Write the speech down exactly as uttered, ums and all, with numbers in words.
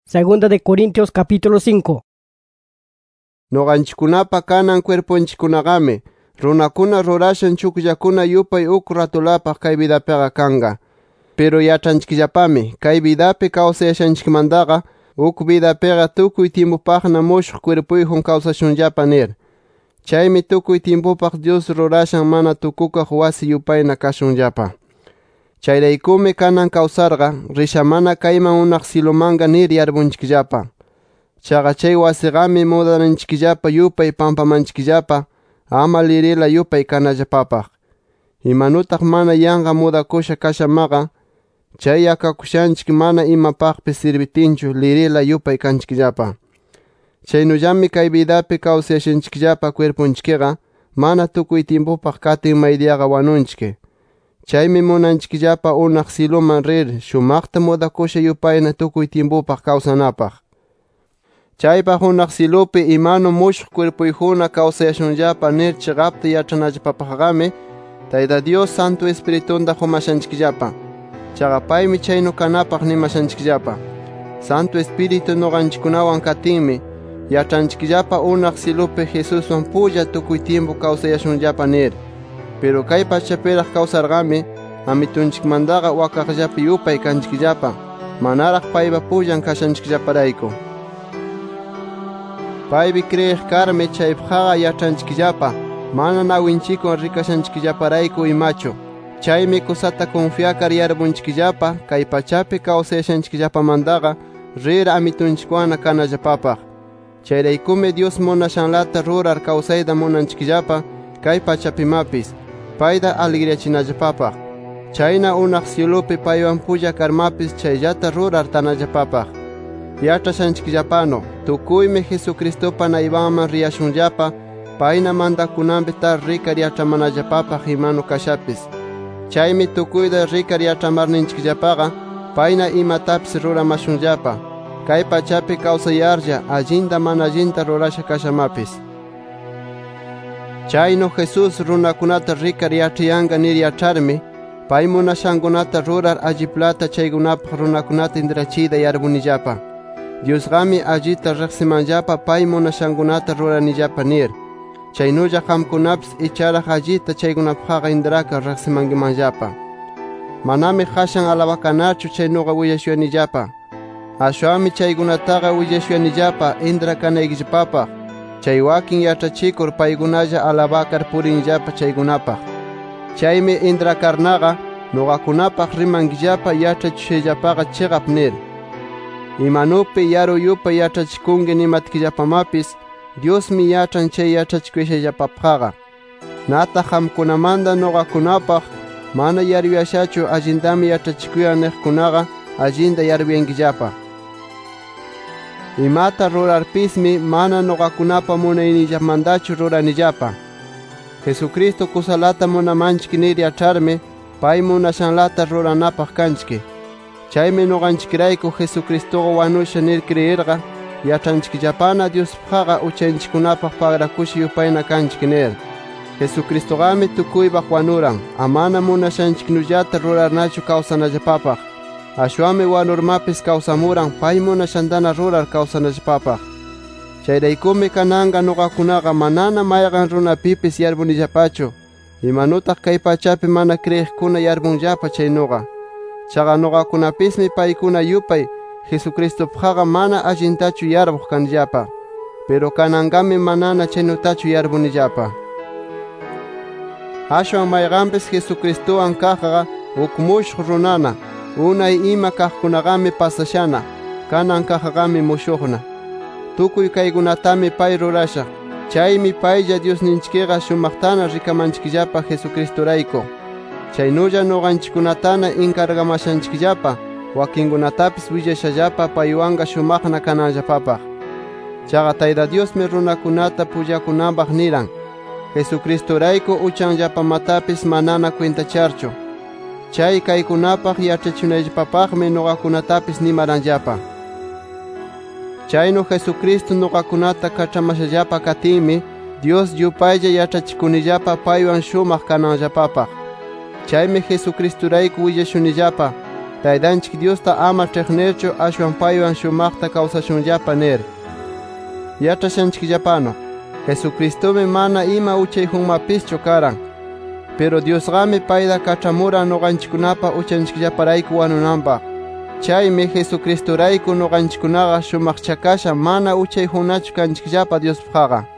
Segunda de Corintios capítulo cinco. Noqanchikkunapa kanan cuerponchikkunaqami runakuna rurashan chuqllakuna yupay uk ratulapaq kay vidapiqa kanqa. Pero yachanchikllapami kay vidapi kawsayashanchikmantaqa uk vidapiqa tukuy tiempupaqna mushuq cuerpuyjun kawsashunllapa nir. Chaymi tukuy tiempupaq Dios rurashan mana tukukaq wasi yupayna kashunllapa. Chayraykumi kanan kawsarqa risha mana kayman unaq silumanga nir yarbunchikllapa. Chaqa chay wasiqami mudananchikllapa yupay pampamanchikllapa ama lirila yupay kanallapapaq. Imanutaq mana yanqa mudakusha kashamaqa chay yakakushanchik mana imapaqpis sirbitinchu lirila yupay kanchikllapa. Chaynullami kay vidapi kawsayashanchikllapa cuerpunchikqa mana tukuy tiempupaq katin maydiaqa wanunchik. Chaymi munanchikllapa unaq siluman rir shumaqta mudakusha yupayna tukuy tiempupaq kawsanapaq. Chaypaq unaq silupi imanu mushuq cuerpuyjuna kawsayashunllapa nir chiqapta yachanallapapaqqami Tayta Dios Santo Espiritunta humashanchikllapa. Chaqa paymi chaynu kanapaq nimashanchikllapa. Santo Espiritu noqanchikkunawan katinmi yachanchikllapa unaq silupi Jesuswan pulla tukuy tiempo kawsayashunllapa nir. Pero kay pachapiraq kawsarqami amitunchikmantaqa wakaqllapi yupay kanchikllapa manaraq paypa pullan kashanchikllaparayku. Paypi kriyiq karmi chaypaqqa yachanchikllapa mana nawinchikwan rikashanchikllaparayku imachu. Chaymi kusata confiakar yarbunchikllapa kay pachapi kawsayashanchikllapamantaqa rir amitunchikwana kanallapapaq. Chayraykumi Dios munashanlata rurar kawsayta munanchikllapa kay pachapimapis payta alegriachinallapapaq. Chayna unaq ciulupi paywan pulla karmapis chayllata rurar tanallapapaq. Yachashanchikllapano tukuymi Jesucristopa naybanman riyashunllapa payna mandakunanpi tar rikar yach'amanallapapaq imanu kashapis. Chaymi tukuyta rikar yach'amarninchikllapaqa payna imatapis ruramashunllapa kay pachapi kawsayarlla allinta mana allinta rurasha kashamapis. Chayno Jesus runakunata rikar yach'ayanqa nir yach'armi pay munashankunata rurar alliplata chaykunapaq runakunata intrachiyta yarbunillapa. Diosqami allita riqsimanllapa pay munashankunata ruranillapa nir. Chaynulla qamkunapis icharaq allita chaykunapaqqa intraka riqsimankimanllapa. Manami qashan alabakanachu chaynuqa willashuyanillapa. Ashwami chaykunataqa willashuyanillapa intrakanaykillapapaq. Chay wakin yach'achikur paykunalla alabakar purinllapa chaykunapaq. Chaymi intrakarnaqa nuqakunapaq rimankillapa yach'achishayllapaqa chiqap nir. Imanupi yaru yupay yach'achikunki nimatkillapamapis Diosmi yach'an chay yach'achikushayllapapaqqa. Nataq qamkunamanta nuqakunapaq mana yaruyashachu allintami yach'achikuyan niqkunaqa allinta yaruyankillapa. Imata rurarpismi mana nuqakunapa munayniyllamantachu ruranillapa. Jesucristo kusalata munamanchik nir yach'armi pay munashanlata ruranapaq kanchik. Chaymi nuqanchikrayku Jesucristoqa wanusha nir kriyirqa yachanchikllapana Diospaqqa uchanchikkunapaq pagrakushi yupayna kanchik nir. Jesucristoqami tukuypaq wanuran amana munashanchiknullata rurarnachu kawsanallapapaq. Ashwami wanurmapis kawsamuran pay munashantana rurar kawsanallapapaq. Chayraykumi kananqa nuqakunaqa manana mayqan runapipis yarbunillapachu imanutaq kay pachapi mana kriyiqkuna yarbunllapa chaynuqa. Chaqa nuqakunapismi paykuna yupay Jesucristopaqqa mana allintachu yarbuq kanillapa. Pero kananqami manana chaynutachu yarbunillapa. Ashwan mayqanpis Jesucristowan kaqqa uk mushuq runana. Unay ima kaqkunaqami pasashana, kanan kaqqami mushuqna. Tukuy kaykunatami pay rurashaq. Chaymi paylla Diosninchikqa shumaqtana rikamanchikllapa Jesucristorayku. Chaynulla nuqanchikkunatana encargamashanchikllapa wakinkunatapis willashallapa paywanqa shumaqna kanallapapaq. Chaqa Tayta Diosmi runakunata pullakunanpaq niran. Jesucristorayku uchanllapamatapis manana cuentacharchu. Chay kaykunapaq yachachunayllapapaqmi nuqakunatapis nimaranllapa. Chayno Jesucristo nuqakunata kach'amashallapa katinmi Dios yupaylla yachachikunillapa paywan shumaq kananllapapaq. Chaymi Jesucristorayku willashunillapa Taytanchik Diosta ama ch'iqnirchu ashwan paywan shumaqta kawsashunllapa nir. Yachashanchikllapano, Jesucristomi mana ima uchayjunmapischu karan. Pero Diosqami payda kach'amuran nuqanchikkunapa uchanchikllaparayku wanunanpaq. Chaymi Jesucristorayku nuqanchikkunaqa shumaqchakasha mana uchayjunnachu kanchikllapa Diospaqqa.